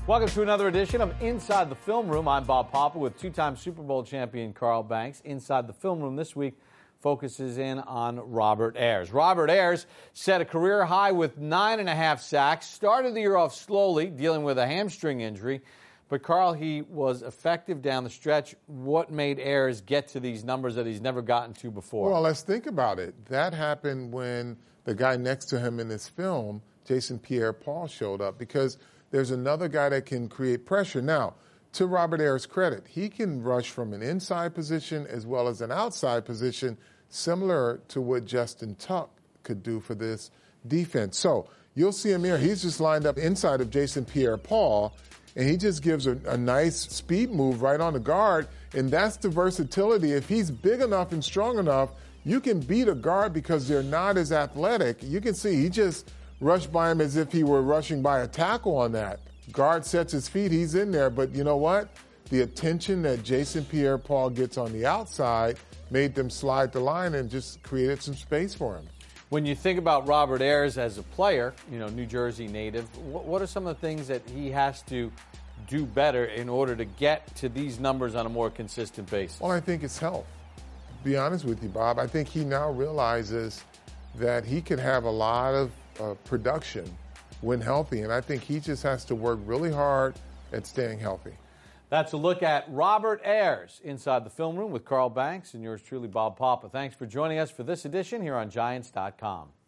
Welcome to another edition of Inside the Film Room. I'm Bob Papa with two-time Super Bowl champion Carl Banks. Inside the Film Room this week focuses in on Robert Ayers. Robert Ayers set a career high with 9.5 sacks, started the year off slowly, dealing with a hamstring injury. But, Carl, he was effective down the stretch. What made Ayers get to these numbers that he's never gotten to before? Well, let's think about it. That happened when the guy next to him in this film, Jason Pierre-Paul, showed up, because there's another guy that can create pressure. Now, to Robert Ayers' credit, he can rush from an inside position as well as an outside position, similar to what Justin Tuck could do for this defense. So you'll see him here. He's just lined up inside of Jason Pierre-Paul, and he just gives a nice speed move right on the guard, and that's the versatility. If he's big enough and strong enough, you can beat a guard because they're not as athletic. You can see he just rushed by him as if he were rushing by a tackle on that. Guard sets his feet, he's in there, but you know what? The attention that Jason Pierre-Paul gets on the outside made them slide the line and just created some space for him. When you think about Robert Ayers as a player, New Jersey native, what are some of the things that he has to do better in order to get to these numbers on a more consistent basis? Well, I think it's health. To be honest with you, Bob, I think he now realizes that he could have a lot of production when healthy, and I think he just has to work really hard at staying healthy. That's a look at Robert Ayers inside the film room with Carl Banks and yours truly, Bob Papa. Thanks for joining us for this edition here on Giants.com.